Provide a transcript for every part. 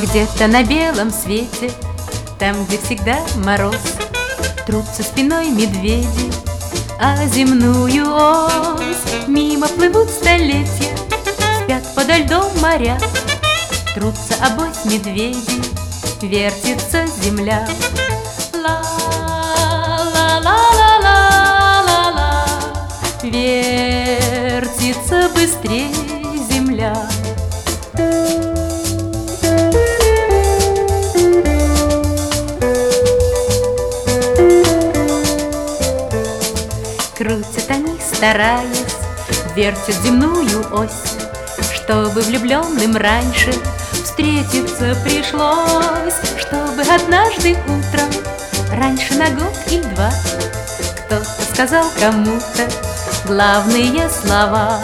Где-то на белом свете, там, где всегда мороз, трутся спиной медведи, а земную ось мимо плывут столетия, спят подо льдом моря. Трутся обось медведи, вертится земля. Ла-ла-ла-ла-ла-ла, вертится быстрее земля. Крутят они, стараясь, вертят земную ось, чтобы влюбленным раньше встретиться пришлось, чтобы однажды утром, раньше на год или два, кто-то сказал кому-то главные слова.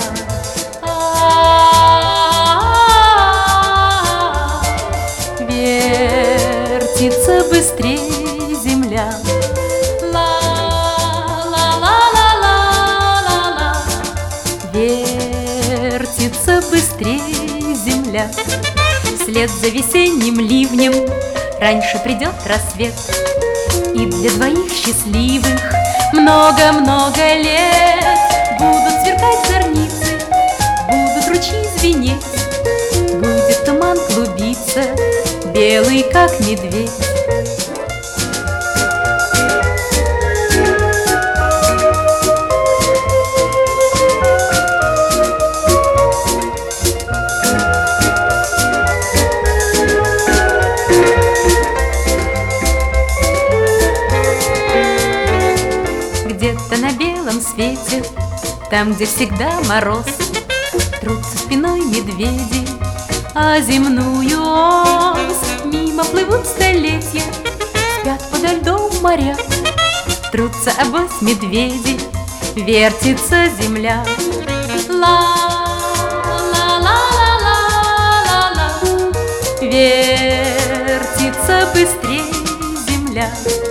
Вертится быстрее земля. Вертится быстрее земля. Вслед за весенним ливнем раньше придет рассвет, и для двоих счастливых много-много лет будут сверкать зорницы, будут ручьи звенеть, будет туман клубиться, белый как медведь. Где-то на белом свете, там, где всегда мороз, трутся спиной медведи, а земную ось мимо плывут столетия, спят подо льдом моря. Трутся обось медведи, вертится земля. Ла-ла-ла-ла-ла-ла, вертится быстрее земля.